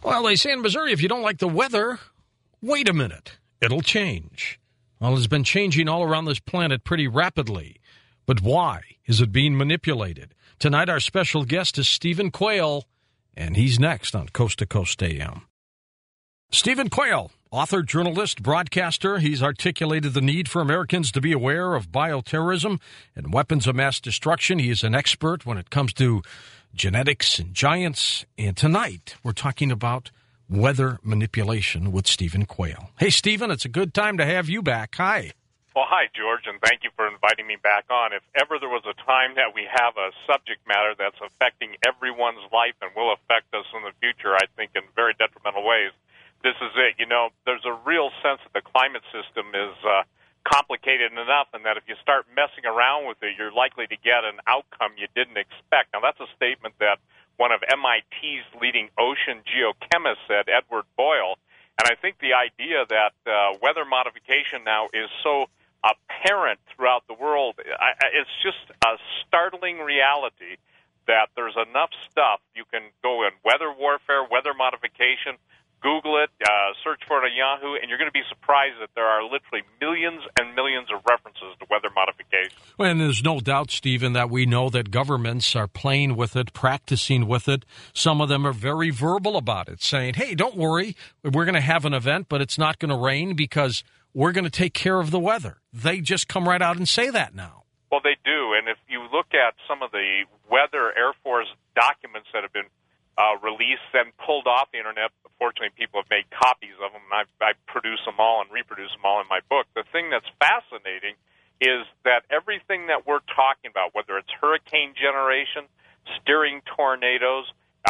Well, they say in Missouri, if you don't like the weather, wait a minute. It'll change. Well, it's been changing all around this planet pretty rapidly. But why is it being manipulated? Tonight, our special guest is Stephen Quayle, and he's next on Coast to Coast AM. Stephen Quayle, author, journalist, broadcaster. He's articulated the need for Americans to be aware of bioterrorism and weapons of mass destruction. He is an expert when it comes to genetics and giants. And tonight, we're talking about weather manipulation with Stephen Quayle. Hey, Stephen, it's a good time to have you back. Hi. Well, hi, George, and thank you for inviting me back on. If ever there was a time that we have a subject matter that's affecting everyone's life and will affect us in the future, I think in very detrimental ways, this is it. You know, there's a real sense that the climate system is complicated enough, and that if you start messing around with it, you're likely to get an outcome you didn't expect. Now, that's a statement that one of MIT's leading ocean geochemists said, Edward Boyle, and I think the idea that weather modification now is so apparent throughout the world, it's just a startling reality that there's enough stuff. You can go in weather warfare, weather modification, Google it, search for it on Yahoo, and you're going to be surprised that there are literally millions and millions of references to weather modification. Well, and there's no doubt, Stephen, that we know that governments are playing with it, practicing with it. Some of them are very verbal about it, saying, hey, don't worry, we're going to have an event, but it's not going to rain because we're going to take care of the weather. They just come right out and say that now. Well, they do, and if you look at some of the weather Air Force documents that have been released and pulled off the Internet, fortunately people have made copies of them, and I produce them all and reproduce them all in my book. The thing that's fascinating is that everything that we're talking about, whether it's hurricane generation, steering tornadoes,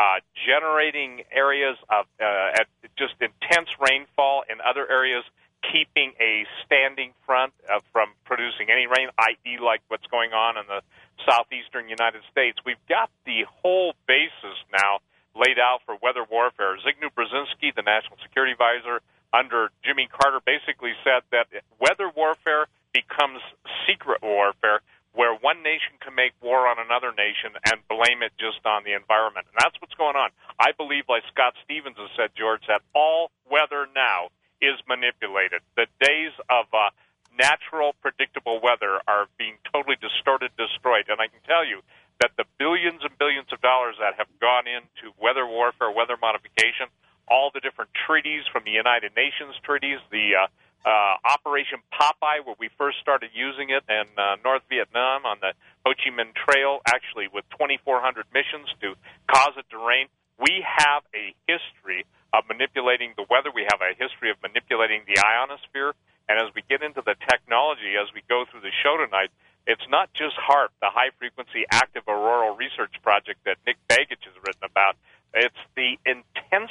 generating areas of at just intense rainfall in other areas, keeping a standing front from producing any rain, i.e. like what's going on in the southeastern United States. We've got the whole basis now laid out for weather warfare. Zygmunt Brzezinski, the national security advisor under Jimmy Carter, basically said that weather warfare becomes secret warfare, where one nation can make war on another nation and blame it just on the environment. And that's what's going on. I believe, like Scott Stevens has said, George, that all weather now is manipulated. The days of natural, predictable weather are being totally distorted, destroyed. And I can tell you that the billions and billions of dollars that have gone into weather warfare, weather modification, all the different treaties from the United Nations treaties, the Operation Popeye, where we first started using it in North Vietnam on the Ho Chi Minh Trail, actually with 2,400 missions to cause it to rain. We have a history of manipulating the weather. We have a history of manipulating the ionosphere. And as we get into the technology, as we go through the show tonight, it's not just HAARP, the High-Frequency Active Auroral Research Project that Nick Begich has written about. It's the intense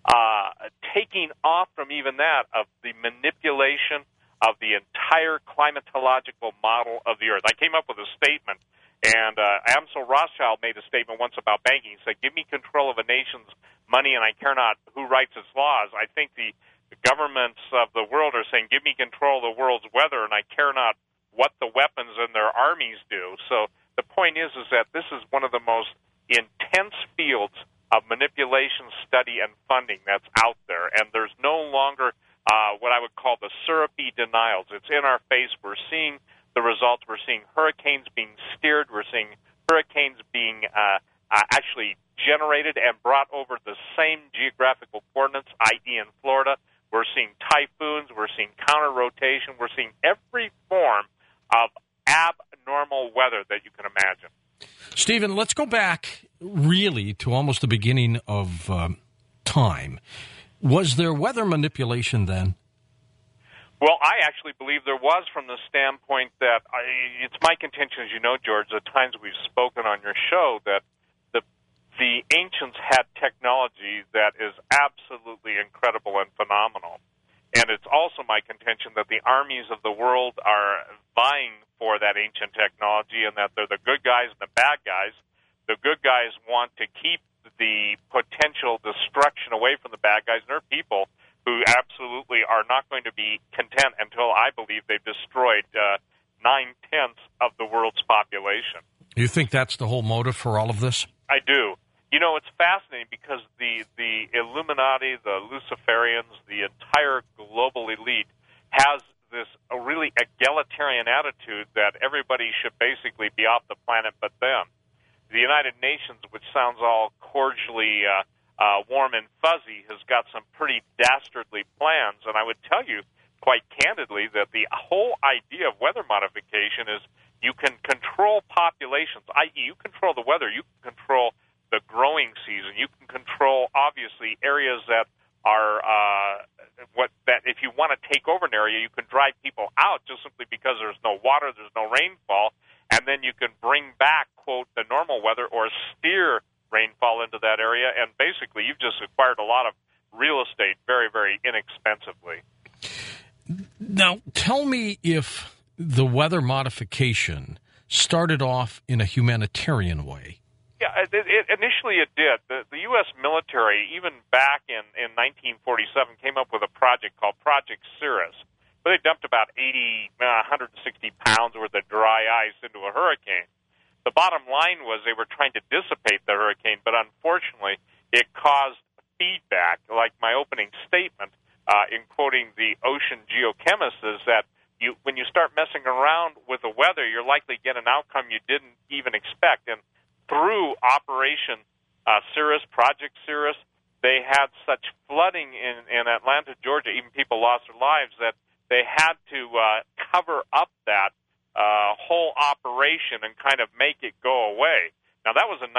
taking off from even that of the manipulation of the entire climatological model of the Earth. I came up with a statement, and Amsel Rothschild made a statement once about banking. He said, give me control of a nation's money, and I care not who writes its laws. I think the governments of the world are saying, give me control of the world's weather, and I care not what the weapons in their armies do. So the point is that this is one of the most intense fields of manipulation, study, and funding that's out there. And there's no longer what I would call the syrupy denials. It's in our face. We're seeing the results. We're seeing hurricanes being steered. We're seeing hurricanes being actually generated and brought over the same geographical coordinates, i.e. in Florida. We're seeing typhoons. We're seeing counter-rotation. We're seeing every form of abnormal weather that you can imagine. Stephen, let's go back really to almost the beginning of time. Was there weather manipulation then? Well, I actually believe there was, from the standpoint that it's my contention, as you know, George, the times we've spoken on your show, that the ancients had technology that is absolutely incredible and phenomenal. And it's also my contention that the armies of the world are vying for that ancient technology, and that they're the good guys and the bad guys. The good guys want to keep the potential destruction away from the bad guys, and there are people who absolutely are not going to be content until I believe they've destroyed 9/10 of the world's population. You think that's the whole motive for all of this? I do. You know, it's fascinating because the Illuminati, the Luciferians, the entire global elite has this a really egalitarian attitude that everybody should basically be off the planet but them. The United Nations, which sounds all cordially warm and fuzzy, has got some pretty dastardly plans, and I would tell you quite candidly that the whole idea of weather modification is you can control populations, i.e. you control the weather, you can control the growing season, you can control, obviously, areas that are that if you want to take over an area, you can drive people out just simply because there's no water, there's no rainfall, and then you can bring back, quote, the normal weather or steer rainfall into that area, and basically you've just acquired a lot of real estate very, very inexpensively. Now, tell me if the weather modification started off in a humanitarian way. Yeah, initially it did. The U.S. military, even back in 1947, came up with a project called Project Cirrus, where they dumped about 160 pounds worth of dry ice into a hurricane. The bottom line was they were trying to dissipate the hurricane, but unfortunately it caused feedback, like my opening statement in quoting the ocean geochemist, is that when you start messing around with the weather, you're likely to get an outcome you didn't even expect. And through Operation Cirrus, Project Cirrus, they had such flooding in Atlanta, Georgia, even people lost their lives, that they had to cover up that whole operation and kind of make it go away. Now, that was in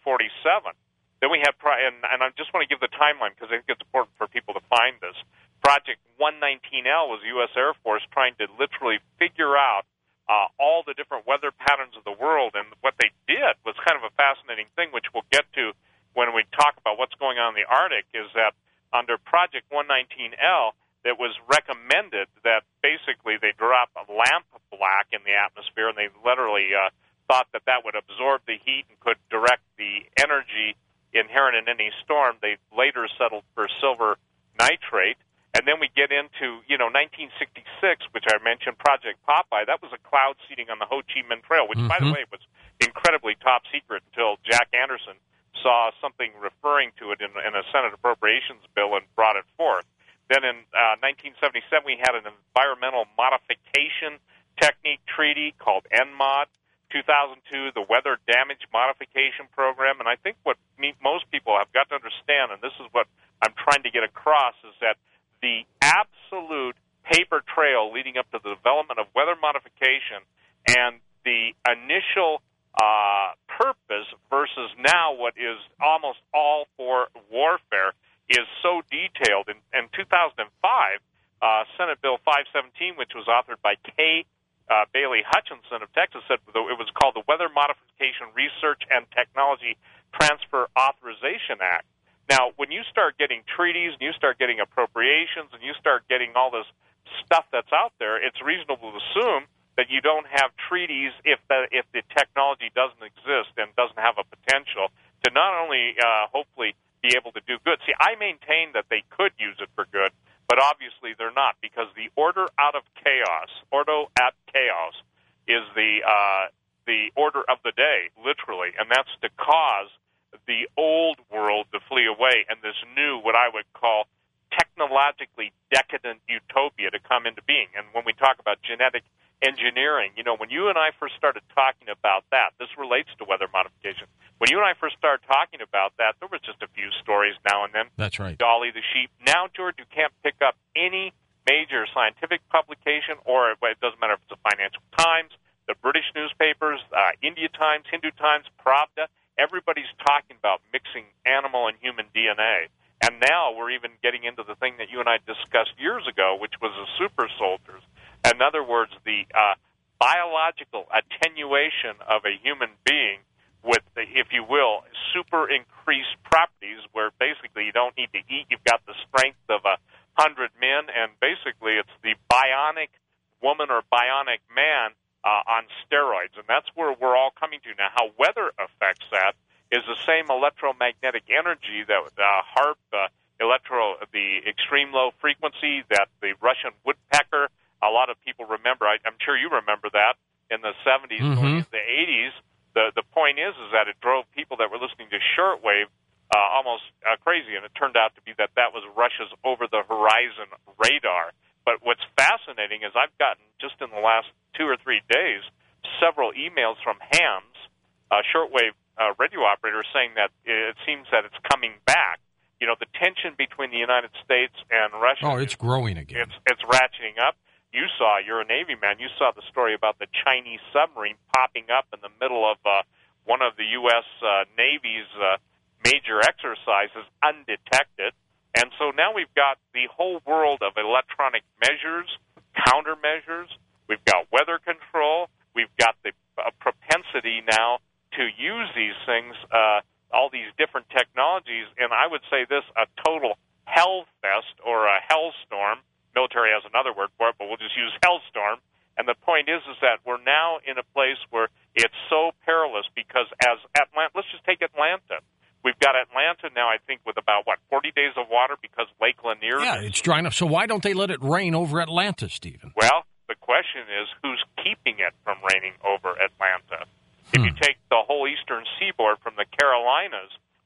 1947. Then we had, and I just want to give the timeline because I think it's important for people to find this. Project 119L was the U.S. Air Force trying to literally figure out all the different weather patterns of the world, and what they did was kind of a fascinating thing, which we'll get to when we talk about what's going on in the Arctic, is that under Project 119L, it was recommended that basically they drop lamp black in the atmosphere, and they literally thought that that would absorb the heat and could direct the energy inherent in any storm. They later settled for silver nitrate. And then we get into, 1966, which I mentioned, Project Popeye. That was a cloud seeding on the Ho Chi Minh Trail, which, by the way, was incredibly top secret until Jack Anderson saw something referring to it in a Senate Appropriations bill and brought it forth. Then in 1977, we had an environmental modification technique treaty called ENMOD. 2002, the Weather Damage Modification Program. And I think what most people have got to understand, and this is what I'm trying to get across, is that the absolute paper trail leading up to the development of weather modification and the initial purpose versus now what is almost all for warfare is so detailed. In 2005, Senate Bill 517, which was authored by Kay Bailey Hutchinson of Texas, said it was called the Weather Modification Research and Technology Transfer Authorization Act. Now, when you start getting treaties, and you start getting appropriations, and you start getting all this stuff that's out there, it's reasonable to assume that you don't have treaties if the technology doesn't exist and doesn't have a potential to not only hopefully be able to do good. See, I maintain that they could use it for good, but obviously they're not, because the order out of chaos, ordo at chaos, is the order of the day, literally, and that's to cause the old world to flee away and this new, what I would call, technologically decadent utopia to come into being. And when we talk about genetic engineering, when you and I first started talking about that, this relates to weather modification. When you and I first started talking about that, there was just a few stories now and then. That's right. Dolly the sheep. Now, George, you can't pick up any major scientific publication, or it doesn't matter if it's the Financial Times, the British newspapers, India Times, Hindu Times, Pravda. Everybody's talking about mixing animal and human DNA. And now we're even getting into the thing that you and I discussed years ago, which was the super soldiers. In other words, the biological attenuation of a human being with, if you will, super increased properties where basically you don't need to eat. You've got the strength of 100 men, and basically it's the bionic woman or bionic man on steroids, and that's where we're all coming to now. How weather affects that is the same electromagnetic energy that HAARP, the extreme low frequency that the Russian woodpecker, a lot of people remember. I'm sure you remember that in the 70s, going into the 80s. The point is that it drove people that were listening to shortwave almost crazy, and it turned out to be that was Russia's over-the-horizon radar. But what's fascinating is I've gotten, just in the last 2 or 3 days, several emails from hams, shortwave radio operators, saying that it seems that it's coming back. You know, the tension between the United States and Russia. Oh, it's growing again. It's ratcheting up. You're a Navy man, you saw the story about the Chinese submarine popping up in the middle of one of the U.S. Navy's major exercises undetected. And so now we've got the whole world of electronic measures, countermeasures. We've got weather control. We've got the propensity now to use these things, all these different technologies. And I would say this, a total hellfest or a hellstorm. Military has another word for it, but we'll just use hellstorm. And the point is that we're now in a place where it's so perilous because let's just take Atlanta. We've got Atlanta now, I think, with about, 40 days of water because Lake Lanier. Yeah, it's drying up. So why don't they let it rain over Atlanta, Stephen? Well, the question is, who's keeping it from raining over Atlanta? If you take the whole eastern seaboard from the Carolinas,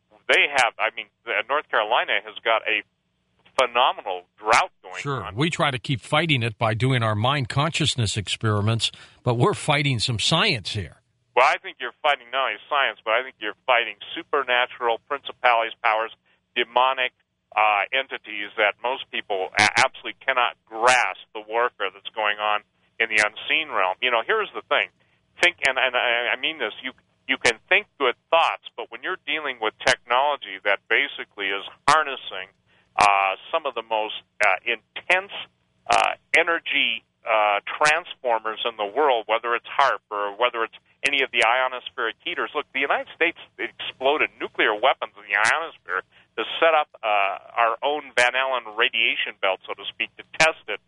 North Carolina has got a phenomenal drought going on. We try to keep fighting it by doing our mind consciousness experiments, but we're fighting some science here. Well, I think you're fighting not only science, but I think you're fighting supernatural principalities, powers, demonic entities that most people absolutely cannot grasp the warfare that's going on in the unseen realm. You know, here's the thing. And I mean this, you can think good thoughts, but when you're dealing with technology that basically is harnessing some of the most intense energy transformers in the world, whether it's HAARP or whether it's any of the ionospheric heaters. Look, the United States exploded nuclear weapons in the ionosphere to set up our own Van Allen radiation belt, so to speak, to test it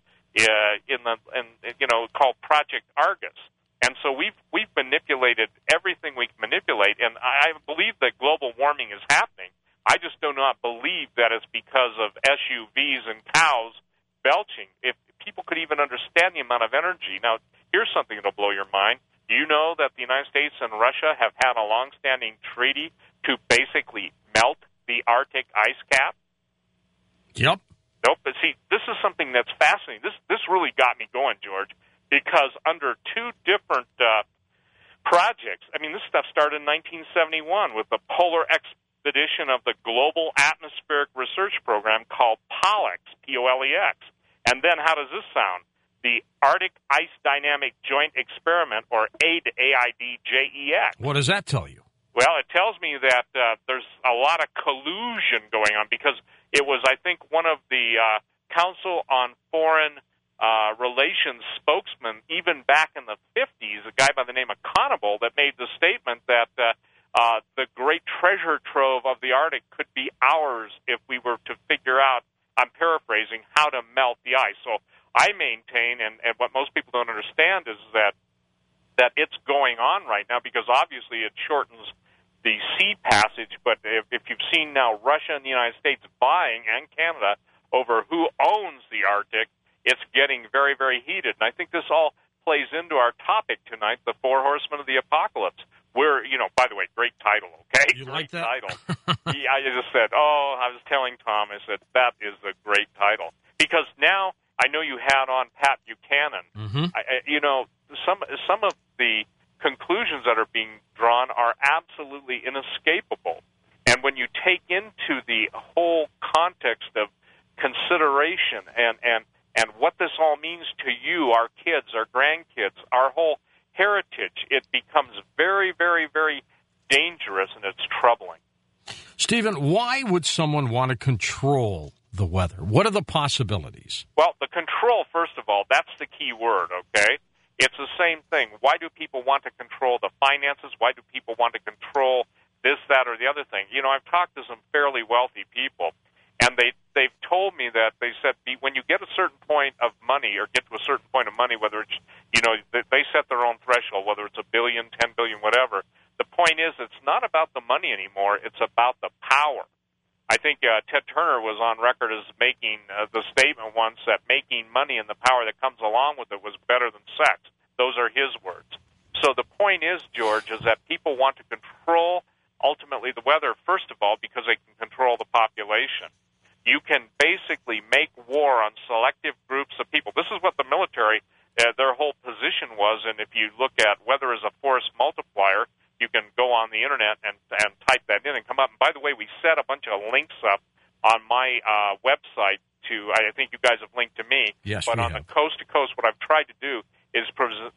called Project Argus. And so we've manipulated everything we can manipulate, and I believe that global warming is happening. I just do not believe that it's because of SUVs and cows belching. If people could even understand the amount of energy. Now, here's something that'll blow your mind. Do you know that the United States and Russia have had a long-standing treaty to basically melt the Arctic ice cap? Yep. Nope. But see, this is something that's fascinating. This really got me going, George, because under two different projects, I mean, this stuff started in 1971 with the Polar Expedition of the Global Atmospheric Research Program called POLEX, P-O-L-E-X. And then how does this sound? The Arctic Ice Dynamic Joint Experiment, or AIDJEX. What does that tell you? Well, it tells me that there's a lot of collusion going on because it was, I think, one of the Council on Foreign Relations spokesman, even back in the 50s, a guy by the name of Conable, that made the statement that the great treasure trove of the Arctic could be ours if we were to figure out, I'm paraphrasing, how to melt the ice. So I maintain, and what most people don't understand is that it's going on right now because obviously it shortens the sea passage, but if you've seen now Russia and the United States vying, and Canada, over who owns the Arctic, it's getting very, very heated. And I think this all plays into our topic tonight, the Four Horsemen of the Apocalypse. We're, by the way, great title, okay? You great like that? Title. Yeah, I just said, I was telling Tom, I said, that is a great title. Because now, I know you had on Pat Buchanan. Mm-hmm. Some of the conclusions that are being drawn are absolutely inescapable. And when you take into the whole context of consideration and what this all means to you, our kids, our grandkids, our whole heritage, it becomes very, very, very dangerous, and it's troubling. Stephen, why would someone want to control the weather? What are the possibilities? Well, the control, first of all, that's the key word, okay? It's the same thing. Why do people want to control the finances? Why do people want to control this, that, or the other thing? I've talked to some fairly wealthy people, and they've told me that they said when you get a certain point of money or get to a certain point of money, whether it's, they set their own threshold, whether it's $1 billion, 10 billion, whatever. The point is it's not about the money anymore. It's about the power. I think Ted Turner was on record as making the statement once that making money and the power that comes along with it was better than sex. Those are his words. So the point is, George, is that people want to control ultimately the weather, first of all, because they can control the population. You can basically make war on selective groups of people. This is what the military, their whole position was, and if you look at weather as a force multiplier, you can go on the Internet and type that in and come up. And by the way, we set a bunch of links up on my website to, I think you guys have linked to me. Yes, but on the Coast to Coast, what I've tried to do is present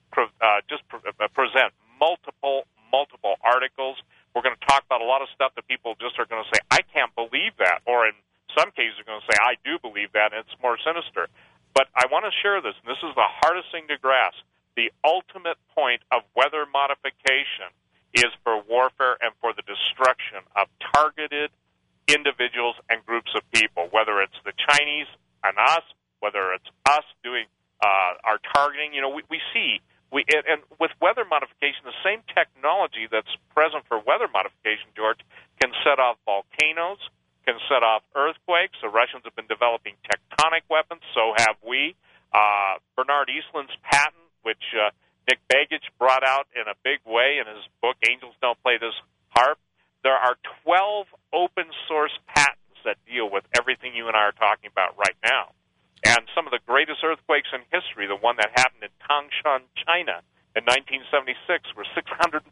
multiple articles. We're going to talk about a lot of stuff that people just are going to say, I can't believe that, or in some cases are going to say, I do believe that, and it's more sinister. But I want to share this, and this is the hardest thing to grasp. The ultimate point of weather modification is for warfare and for the destruction of targeted individuals and groups of people, whether it's the Chinese and us, whether it's us doing our targeting. You know, we see, and with weather modification, the same technology that's present for weather modification, George, can set off volcanoes, can set off earthquakes. The Russians have been developing tectonic weapons, so have we. Bernard Eastland's patent, which Nick Begich brought out in a big way in his book, Angels Don't Play This Harp. There are 12 open-source patents that deal with everything you and I are talking about right now. And some of the greatest earthquakes in history, the one that happened in Tangshan, China in 1976, where 655,000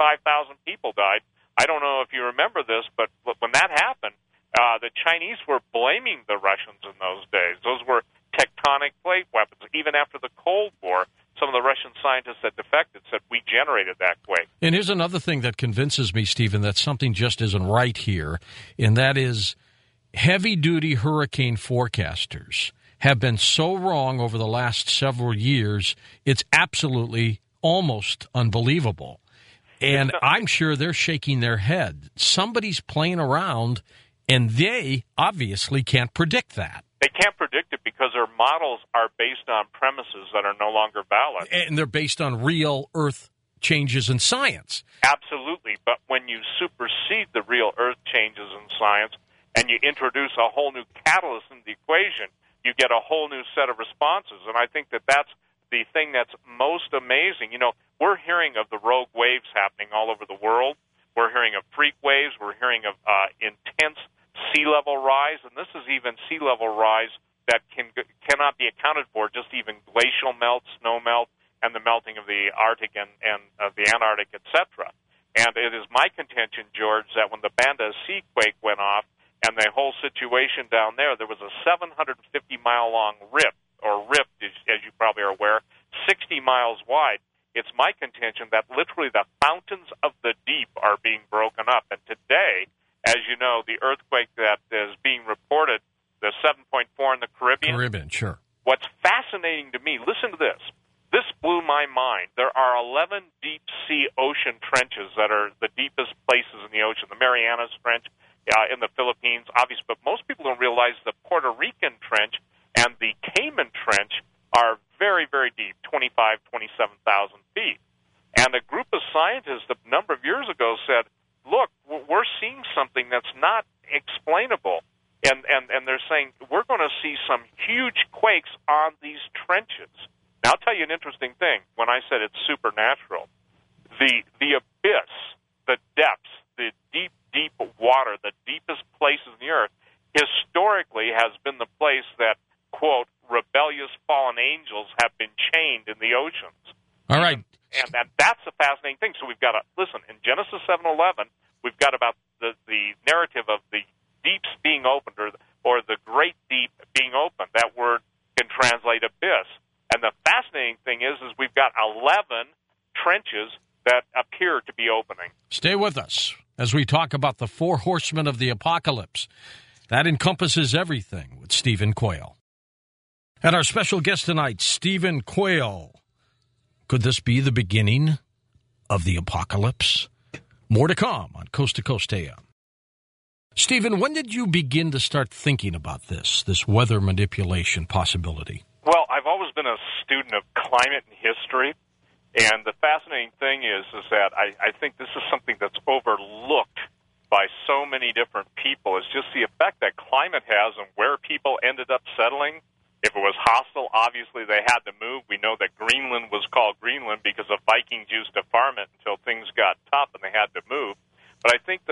people died. I don't know if you remember this, but when that happened, the Chinese were blaming the Russians in those days. Those were tectonic plate weapons. Even after the Cold War, some of the Russian scientists that defected said, we generated that quake. And here's another thing that convinces me, Stephen, that something just isn't right here, and that is heavy-duty hurricane forecasters have been so wrong over the last several years, it's absolutely almost unbelievable. And I'm sure they're shaking their head. Somebody's playing around, and they obviously can't predict that. They can't predict it because their models are based on premises that are no longer valid. And they're based on real Earth changes in science. Absolutely. But when you supersede the real Earth changes in science and you introduce a whole new catalyst in the equation, you get a whole new set of responses. And I think that that's the thing that's most amazing. You know, we're hearing of the rogue waves happening all over the world. We're hearing of freak waves. We're hearing of intense sea level rise, and this is even sea level rise that cannot be accounted for, just even glacial melt, snow melt, and the melting of the Arctic and the Antarctic, etc. And it is my contention, George, that when the Banda Sea quake went off and the whole situation down there, there was a 750-mile-long rift, as you probably are aware, 60 miles wide. It's my contention that literally the fountains of the deep are being broken up. And today, as you know, the earthquake that is being reported, the 7.4 in the Caribbean. Sure. What's fascinating to me, listen to this. This blew my mind. There are 11 deep-sea ocean trenches that are the deepest places in the ocean. The Marianas Trench in the Philippines, obviously, but most people don't realize the Puerto Rican Trench and the Cayman Trench are very, very deep, 25,000, 27,000 feet. And a group of scientists a number of years ago said, look, we're seeing something that's not explainable. And they're saying, we're going to see some huge quakes on these trenches. Now, I'll tell you an interesting thing. When I said it's supernatural, the abyss, the depths, the deep, deep water, the deepest places in the earth, historically has been the place that, quote, rebellious fallen angels have been chained in the oceans. All right. And that's a fascinating thing. So we've got to, listen, in Genesis 7:11, we've got about the narrative of the deeps being opened or the great deep being opened. That word can translate abyss. And the fascinating thing is we've got 11 trenches that appear to be opening. Stay with us as we talk about the four horsemen of the apocalypse. That encompasses everything with Stephen Quayle. And our special guest tonight, Stephen Quayle. Could this be the beginning of the apocalypse? More to come on Coast to Coast AM. Stephen, when did you begin to start thinking about this weather manipulation possibility? Well, I've always been a student of climate and history, and the fascinating thing is that I think this is something that's overlooked by so many different people. It's just the effect that climate has and where people ended up settling. If it was hostile, obviously they had to move. We know that Greenland was called Greenland because the Vikings used to farm it until things got tough and they had to move. But I think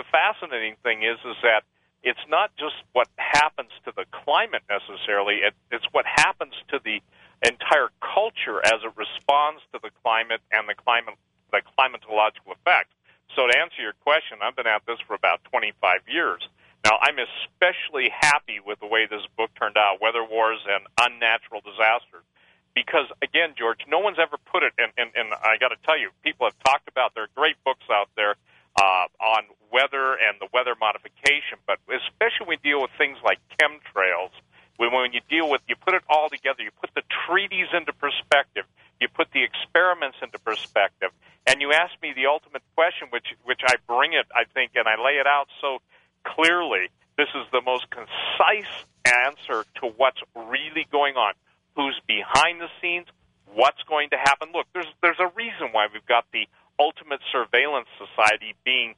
is that it's not just what happens to the climate necessarily, it's what happens to the entire culture as it responds to the climate and the climatological effects. So to answer your question, I've been at this for about 25 years. Now, I'm especially happy with the way this book turned out, Weather Wars and Unnatural Disasters, because, again, George, no one's ever put it, and I got to tell you, people have talked about, there are great books out there on weather and the weather modification, but especially when we deal with things like chemtrails, when you deal with, you put it all together, you put the treaties into perspective, you put the experiments into perspective, and you ask me the ultimate question, which I bring it, I think, and I lay it out so clearly. This is the most concise answer to what's really going on. Who's behind the scenes? What's going to happen? Look, there's a reason why we've got the Ultimate Surveillance Society being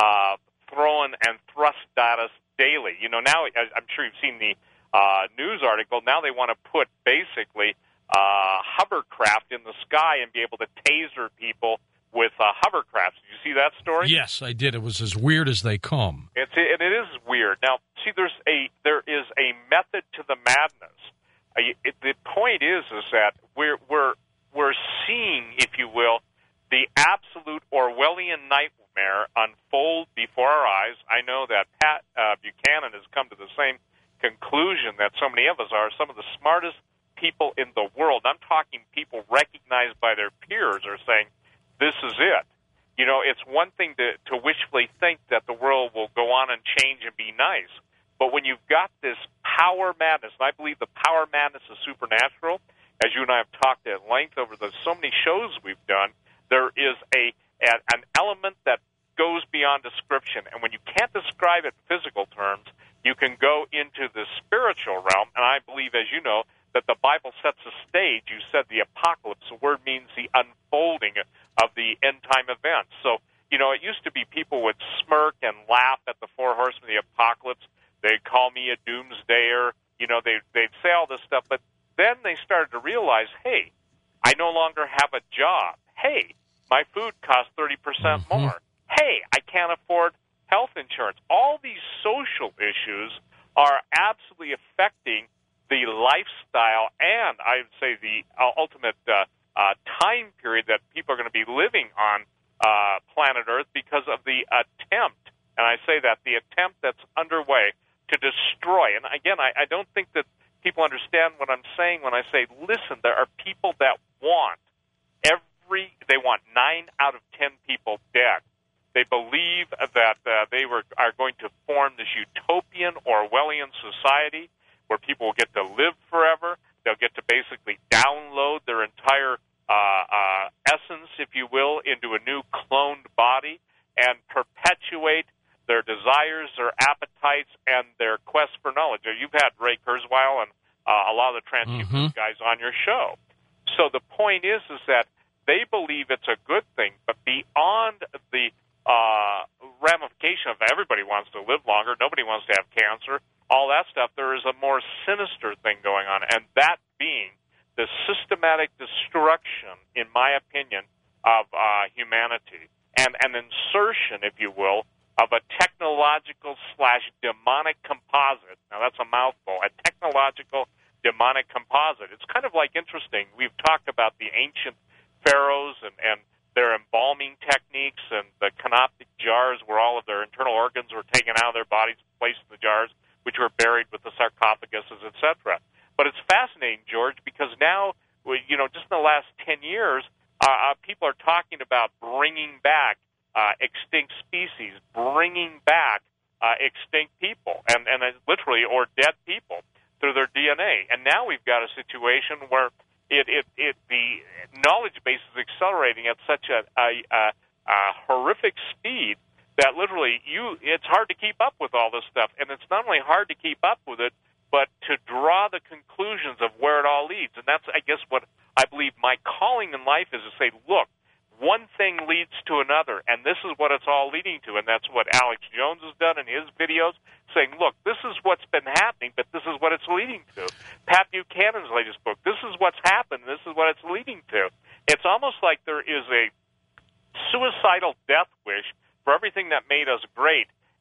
thrown and thrust at us daily. You know, now I'm sure you've seen the news article. Now they want to put basically hovercraft in the sky and be able to taser people with hovercrafts. Did you see that story? Yes, I did. It was as weird as they come. It is weird. Now, see, there is a method to the madness. The point is that we're seeing, if you will, the absolute Orwellian nightmare unfold before our eyes. I know that Pat Buchanan has come to the same conclusion that so many of us are. Some of the smartest people in the world, I'm talking people recognized by their peers, are saying, this is it. You know, it's one thing to wishfully think that the world will go on and change and be nice. But when you've got this power madness, and I believe the power madness is supernatural, as you and I have talked at length over the so many shows we've done, there is an element that goes beyond description. And when you can't describe it in physical terms, you can go into the spiritual realm. And I believe, as you know, that the Bible sets a stage. You said the apocalypse. The word means the unfolding of the end-time events. So, you know, it used to be people would smirk and laugh at the four horsemen of the apocalypse. They'd call me a doomsdayer. You know, they'd say all this stuff. But then they started to realize, hey, I no longer have a job. Hey, my food costs 30% more. Hey, I can't afford health insurance. All these social issues are absolutely affecting the lifestyle and, I would say, the ultimate time period that people are going to be living on planet Earth because of the attempt, and I say that, the attempt that's underway to destroy. And again, I don't think that people understand what I'm saying when I say, listen, there are people that want they want 9 out of 10 people dead. They believe that they are going to form this utopian Orwellian society where people will get to live forever. They'll get to basically download their entire essence, if you will, into a new cloned body and perpetuate their desires, their appetites, and their quest for knowledge. You've had Ray Kurzweil and a lot of the transhumanist guys on your show. So the point is that they believe it's a good thing, but beyond the ramification of everybody wants to live longer, nobody wants to have cancer, all that stuff, there is a more sinister thing going on, and that being the systematic destruction, in my opinion, of humanity, and an insertion, if you will, of a technological/demonic composite. Now, that's a mouthful, a technological demonic composite. It's kind of like interesting. We've talked about the ancient pharaohs and their embalming techniques and the canoptic jars where all of their internal organs were taken out of their bodies, placed in the jars, which were buried with the sarcophaguses, etc. But it's fascinating, George, because now, you know, just in the last 10 years, people are talking about bringing back extinct species, bringing back extinct people, and literally, or dead people through their DNA. And now we've got a situation where the knowledge base is accelerating at such a horrific speed that literally it's hard to keep up with all this stuff. And it's not only hard to keep up with it, but to draw the conclusions of where it all leads. And that's, I guess, what I believe my calling in life is to say, look, one thing leads to another, and this is what it's all leading to. And that's what Alex Jones has done in his videos, saying, look, this is what's been happening, but this is what it's leading to. Pat Buchanan's latest book, this is what's happened, this is what it's leading to. It's almost like there is a suicidal death wish for everything that made us great,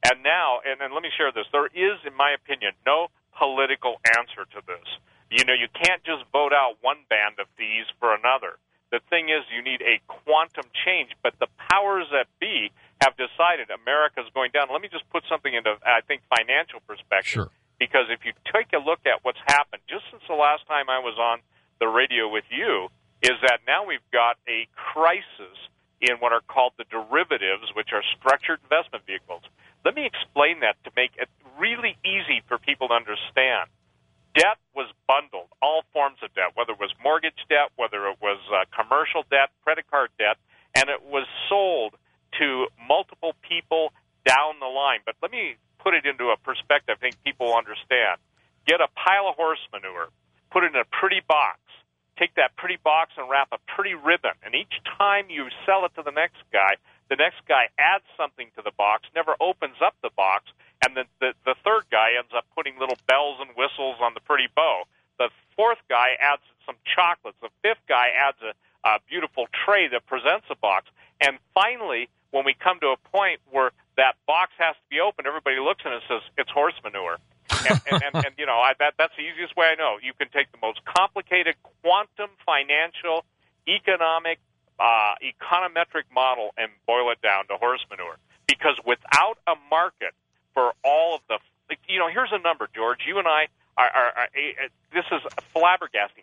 And now, and let me share this, there is, in my opinion, no political answer to this. You can't just vote out one band of thieves for another. The thing is, you need a quantum change, but the powers that be have decided America's going down. Let me just put something into, I think, financial perspective. Sure. Because if you take a look at what's happened, just since the last time I was on the radio with you, is that now we've got a crisis in what are called the derivatives, which are structured investment vehicles. Let me explain that to make it really easy for people to understand. Debt was bundled, all forms of debt, whether it was mortgage debt, whether it was commercial debt, credit card debt, and it was sold to multiple people down the line. But let me put it into a perspective I think people understand. Get a pile of horse manure, put it in a pretty box, take that pretty box and wrap a pretty ribbon, and each time you sell it to the next guy adds something to the box, never opens up the box, and then the third guy ends up putting little bells and whistles on the pretty bow. The fourth guy adds some chocolates. The fifth guy adds a beautiful tray that presents a box. And finally, when we come to a point where that box has to be opened, everybody looks at it and says, it's horse manure. And that's the easiest way I know. You can take the most complicated quantum financial, economic, econometric model and boil it down to horse manure. Because without a market for all of the, here's a number, George. You and I are this is flabbergasting.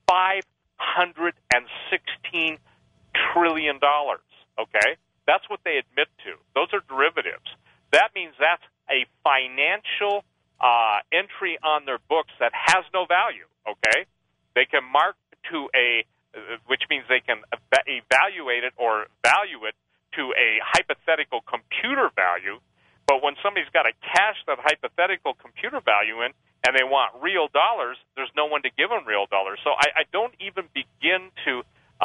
$516 trillion. Okay, that's what they admit to. Those are derivatives. That means that's a financial entry on their books that has no value. Okay, they can mark to which means they can evaluate it or value it to a hypothetical computer value. But when somebody's got to cash that hypothetical computer value in and they want real dollars, there's no one to give them real dollars. So I don't even begin to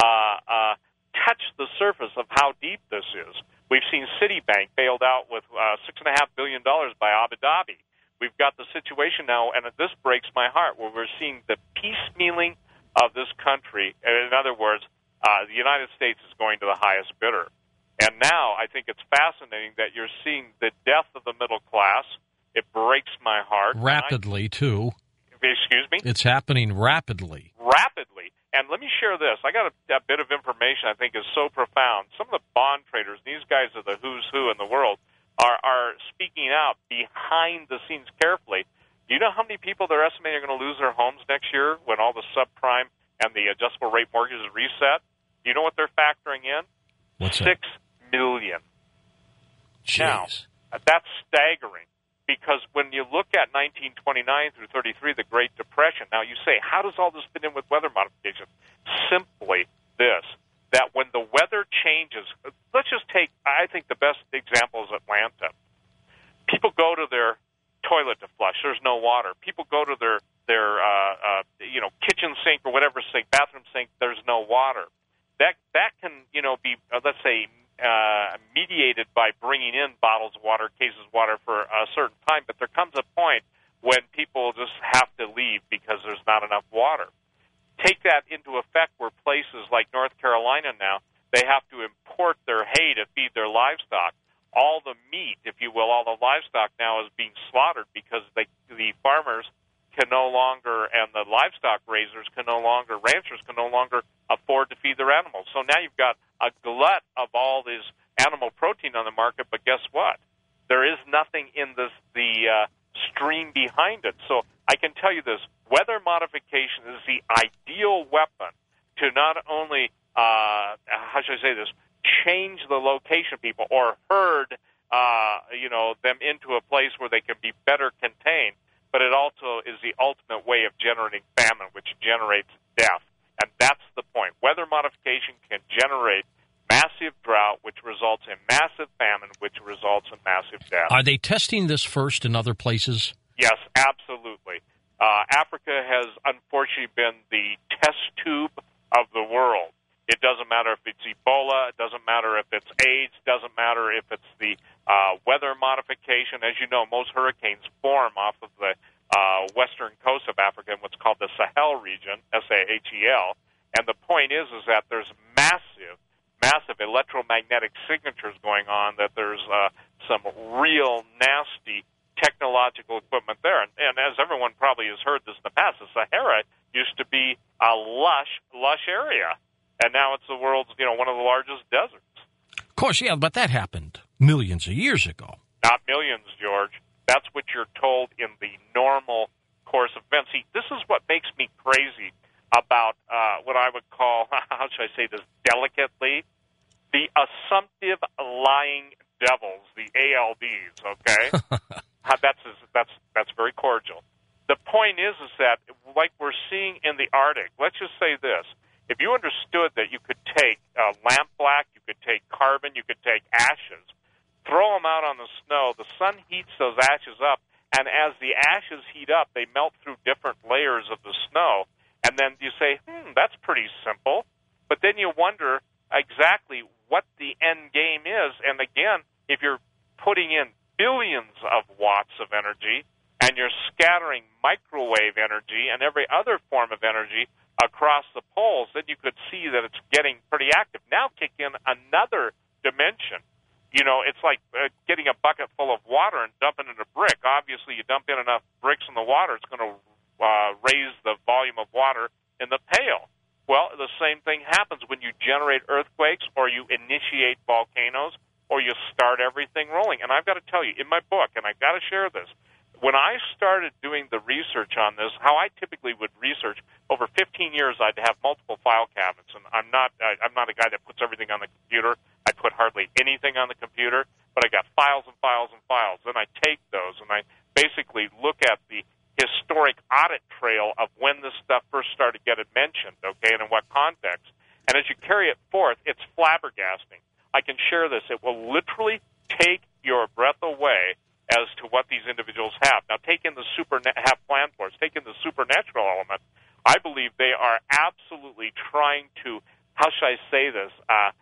touch the surface of how deep this is. We've seen Citibank bailed out with $6.5 billion by Abu Dhabi. We've got the situation now, and this breaks my heart, where we're seeing the piecemealing of this country. In other words, the United States is going to the highest bidder. And now I think it's fascinating that you're seeing the death of the middle class. It breaks my heart. Rapidly, too. Excuse me? It's happening rapidly. Rapidly. And let me share this. I got a bit of information I think is so profound. Some of the bond traders, these guys are the who's who in the world, are speaking out behind the scenes carefully. Do you know how many people they're estimating are going to lose their homes next year when all the subprime and the adjustable rate mortgages reset? Do you know what they're factoring in? What's 6 that? million. Jeez. Now, that's staggering, because when you look at 1929 through 33, the Great Depression, now you say, how does all this fit in with weather modification? Simply this, that when the weather changes, let's just take, I think the best example is Atlanta. People go to their toilet to flush. There's no water. People go to their kitchen sink or whatever sink, bathroom sink. There's no water. That can be let's say mediated by bringing in bottles of water, cases of water for a certain time. But there comes a point when people just have to leave because there's not enough water. Take that into effect where places like North Carolina now, they have to import their hay to feed their livestock. All the meat, if you will, all the livestock now is being slaughtered because the farmers can no longer, and the livestock raisers can no longer, ranchers can no longer afford to feed their animals. So now you've got a glut of all this animal protein on the market, but guess what? There is nothing in the stream behind it. So I can tell you this, weather modification is the ideal weapon to not only, how should I say this, change the location of people or herd them into a place where they can be better contained, but it also is the ultimate way of generating famine, which generates death. And that's the point. Weather modification can generate massive drought, which results in massive famine, which results in massive death. Are they testing this first in other places? Yes, absolutely. Africa has unfortunately been the test tube of the world. It doesn't matter if it's Ebola, it doesn't matter if it's AIDS, it doesn't matter if it's the weather modification. As you know, most hurricanes form off of the western coast of Africa in what's called the Sahel region, S-A-H-E-L. And the point is that there's massive electromagnetic signatures going on, that there's some real nasty technological equipment there. And as everyone probably has heard this in the past, the Sahara used to be a lush area, and now it's the world's, one of the largest deserts. Of course, yeah, but that happened millions of years ago. Not millions, George. That's what you're told in the normal course of events. See, this is what makes me crazy about what I would call, how should I say this delicately, the assumptive lying devils, the ALDs, okay? That's very cordial. The point is that, like we're seeing in the Arctic, let's just say this. If you understood that you could take lampblack, you could take carbon, you could take ashes, throw them out on the snow, the sun heats those ashes up, and as the ashes heat up, they melt through different layers of the snow, and then you say, that's pretty simple. But then you wonder exactly what the end game is, and again, if you're putting in billions of watts of energy, and you're scattering microwave energy and every other form of energy across the poles, then you could see that it's getting pretty active. Now kick in another dimension. It's like getting a bucket full of water and dumping in a brick. Obviously, you dump in enough bricks in the water, it's going to raise the volume of water in the pail. Well, the same thing happens when you generate earthquakes or you initiate volcanoes or you start everything rolling. And I've got to tell you, in my book, and I've got to share this, when I started doing the research on this, how I typically would research, over 15 years I'd have multiple file cabinets, and I'm not a guy that puts everything on the computer. I put hardly anything on the computer, but I got files and files and files. Then I take those and I basically look at the historic audit trail of when this stuff first started getting mentioned, okay, and in what context. And as you carry it forth, it's flabbergasting. I can share this. It will literally take your breath away as to what these individuals have. Now, take in the have planned for us. Take in the supernatural element. I believe they are absolutely trying to, how should I say this,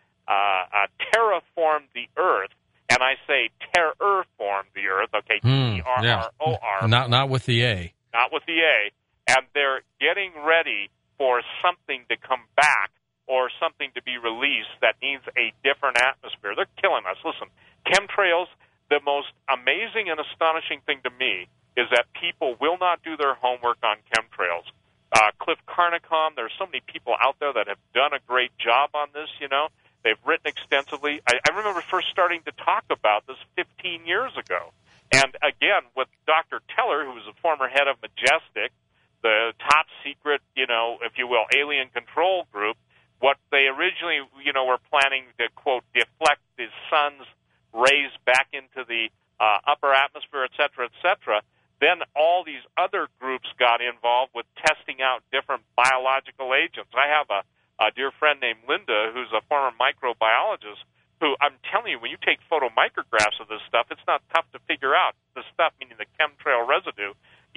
terraform the earth. And I say terrorform the earth, okay, T-E-R-R-O-R. Yeah. Not with the A. Not with the A. And they're getting ready for something to come back or something to be released that needs a different atmosphere. They're killing us. Listen, chemtrails, the most amazing and astonishing thing to me is that people will not do their homework on chemtrails. Cliff Carnicom, there's so many people out there that have done a great job on this, They've written extensively. I remember first starting to talk about this 15 years ago. And again, with Dr. Teller, who was a former head of Majestic, the top secret, if you will, alien control group, what they originally, were planning to, quote, deflect the sun's rays back into the upper atmosphere, et cetera, then all these other groups got involved with testing out different biological agents. I have a dear friend named Linda, who's a former microbiologist, who I'm telling you, when you take photomicrographs of this stuff, it's not tough to figure out the stuff, meaning the chemtrail residue.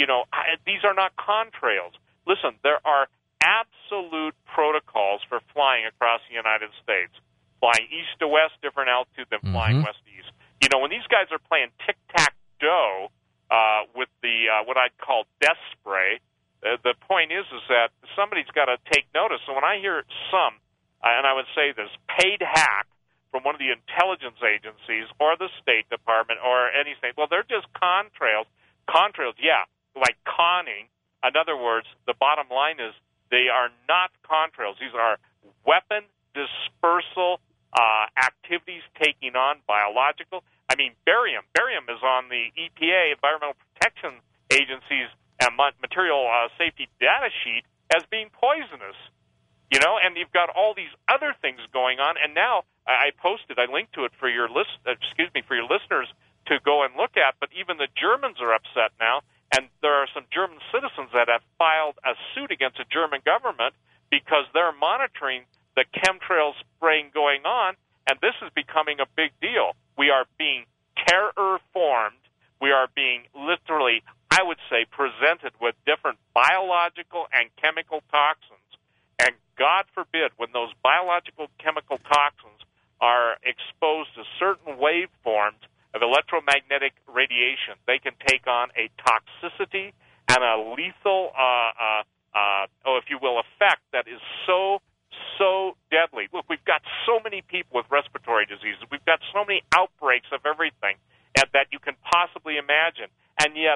These are not contrails. Listen, there are absolute protocols for flying across the United States. Flying east to west, different altitude than flying west to east. When these guys are playing tic-tac-toe with the what I'd call death spray, the point is that somebody's got to take notice. So when I hear some, and I would say this, paid hack from one of the intelligence agencies or the State Department or anything, well, they're just contrails. Contrails, yeah, like conning. In other words, the bottom line is they are not contrails. These are weapon dispersal activities taking on biological. I mean, barium. Barium is on the EPA, Environmental Protection Agency's material safety data sheet as being poisonous. And you've got all these other things going on. And now I linked to it for your listeners to go and look at. But even the Germans are upset now, and there are some German citizens that have filed a suit against the German government because they're monitoring the chemtrail spraying going on, and this is becoming a big deal. We are being terror-formed. We are being literally, I would say, presented with different biological and chemical toxins. And God forbid, when those biological chemical toxins are exposed to certain waveforms of electromagnetic radiation, they can take on a toxicity and a lethal, if you will, effect that is so deadly. Look, we've got so many people with respiratory diseases. We've got so many outbreaks of everything. and that you can possibly imagine. And yet,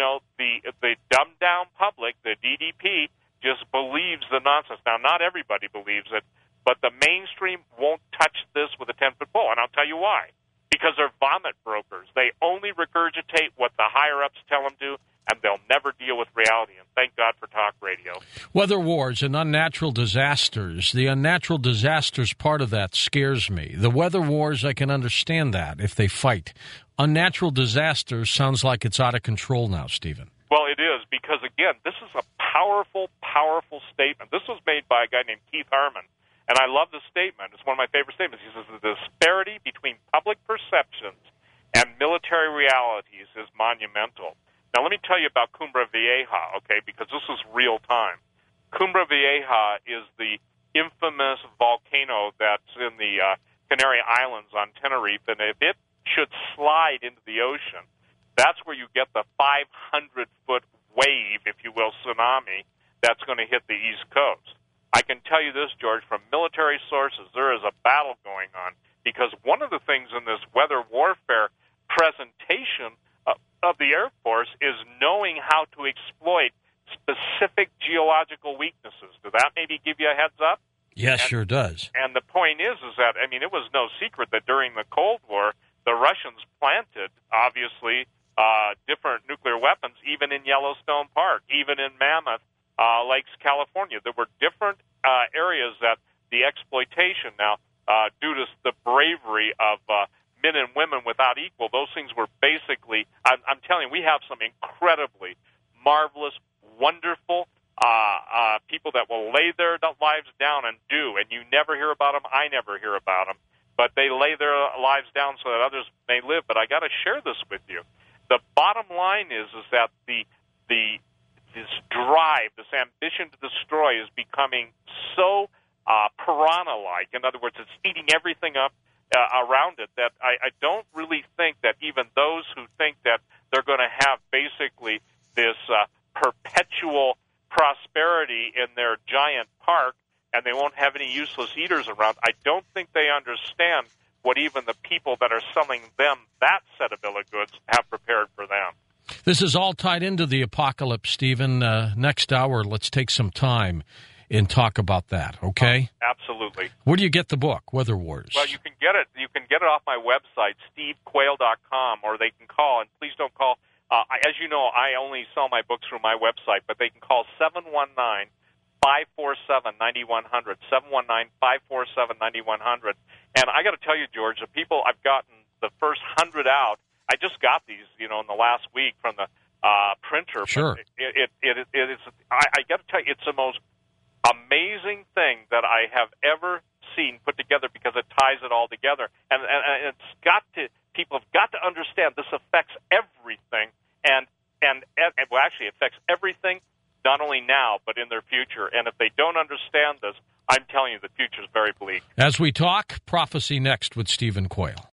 the dumbed-down public, the DDP, just believes the nonsense. Now, not everybody believes it, but the mainstream won't touch this with a 10-foot pole, and I'll tell you why. Because they're vomit brokers. They only regurgitate what the higher-ups tell them to, and they'll never deal with reality. And thank God for talk radio. Weather wars and unnatural disasters. The unnatural disasters part of that scares me. The weather wars, I can understand that if they fight. Unnatural disasters sounds like it's out of control now, Stephen. Well, it is, because, again, this is a powerful, powerful statement. This was made by a guy named Keith Harmon, and I love the statement. It's one of my favorite statements. He says, the disparity between public perceptions and military realities is monumental. Now, let me tell you about Cumbre Vieja, okay, because this is real time. Cumbre Vieja is the infamous volcano that's in the Canary Islands on Tenerife, and if it should slide into the ocean, that's where you get the 500-foot wave, if you will, tsunami, that's going to hit the East Coast. I can tell you this, George, from military sources, there is a battle going on, because one of the things in this weather warfare presentation of the Air Force is knowing how to exploit specific geological weaknesses. Does that maybe give you a heads up? Yes, sure does. And the point is that, it was no secret that during the Cold War, the Russians planted, obviously, different nuclear weapons, even in Yellowstone Park, even in Mammoth Lakes, California. There were different areas that the exploitation, now, due to the bravery of men and women without equal, those things were basically, I'm telling you, we have some incredibly marvelous, wonderful people that will lay their lives down and do, and you never hear about them, I never hear about them, but they lay their lives down so that others may live. But I got to share this with you. The bottom line is that this drive, this ambition to destroy is becoming so piranha-like. In other words, it's eating everything up around it that I don't really think that even those who think that they're going to have basically this perpetual prosperity in their giant park and they won't have any useless eaters around, I don't think they understand what even the people that are selling them that set of bill of goods have prepared for them. This is all tied into the apocalypse, Stephen. Next hour, let's take some time and talk about that, okay? Absolutely. Where do you get the book, Weather Wars? Well, you can get it. You can get it off my website, stevequayle.com, or they can call, and please don't call. As you know, I only sell my books through my website, but they can call 719-547-9100, 719-547-9100. And I got to tell you, George, the people I've gotten the first 100 out, I just got these, in the last week from the printer. Sure. I got to tell you, it's the most amazing thing that I have ever seen put together because it ties it all together. And people have got to understand this affects everything, and actually affects everything, not only now, but in their future. And if they don't understand this, I'm telling you, the future is very bleak. As we talk, Prophecy next with Stephen Quayle.